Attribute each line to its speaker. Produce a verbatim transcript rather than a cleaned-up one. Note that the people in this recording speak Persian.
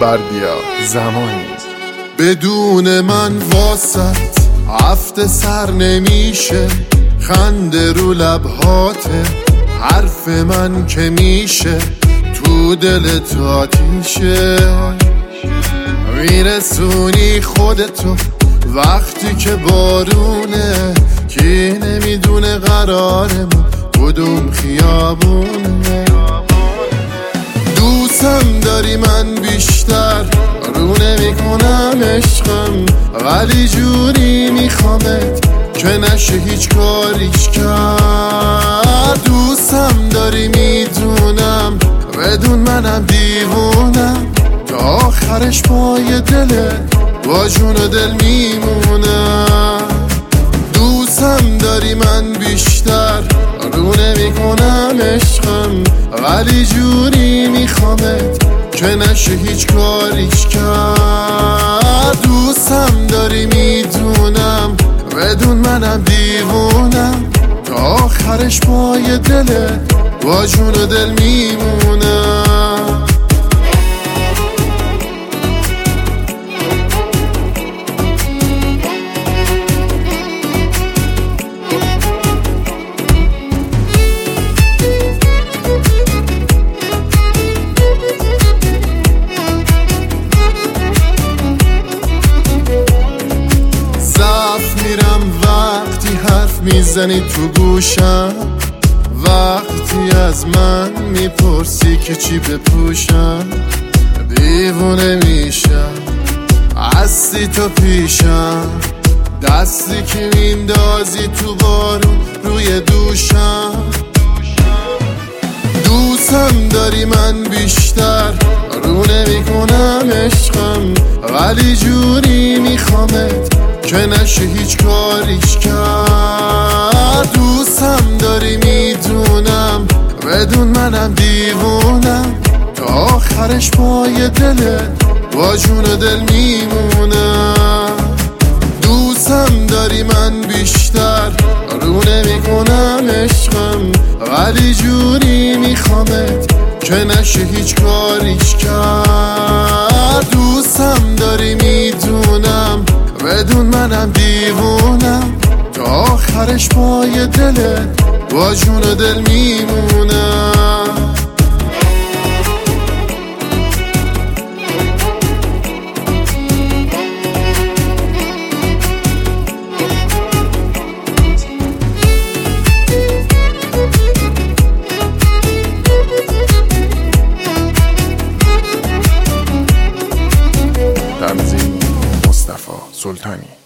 Speaker 1: بردیا زمانی.
Speaker 2: بدون من واسط هفته سر نمیشه، خنده رو لبهاته، حرف من که میشه تو دلت آتیشه. میرسونی خودتو وقتی که بارونه، کی نمیدونه قرارمون کدوم خیابونه. دوستم داری من بیشتر، رو نمیکنم عشقم، ولی جوری میخوامت که نشه هیچ کاریش کرد. دوستم داری میدونم، بدون منم دیوونم، تا آخرش پای دلت با جون و دل میمونم. دوستم داری من بیشتر، رو نمیکنم عشقم، ولی جوری میخوامت که نشه هیچ کاریش کرد. دوستم داری میدونم، بدون منم دیوونم، تا آخرش پای دلت با جون و دل میمونم. میزنی تو گوشم وقتی از من میپرسی که چی بپوشم. دیوونه میشم هستی تو پیشم، دستی که میندازی تو بارون روی دوشم. دوستم داری من بیشتر، رو نمیکنم عشقم، ولی جوری میخوامت که نشه هیچ کاریش کرد. دوستم داری میدونم، بدون منم دیوونم، تا آخرش پای دلت با جون و دل میمونم. دوستم داری من بیشتر، رو نمیکنم عشقم، ولی جوری میخوامت که نشه هیچ کاریش کرد. دوستم داری میدونم، بدون منم دیوونم، تا آخرش پای دلت با جون و دل میمونم.
Speaker 1: تنظیم مصطفی سلطانی.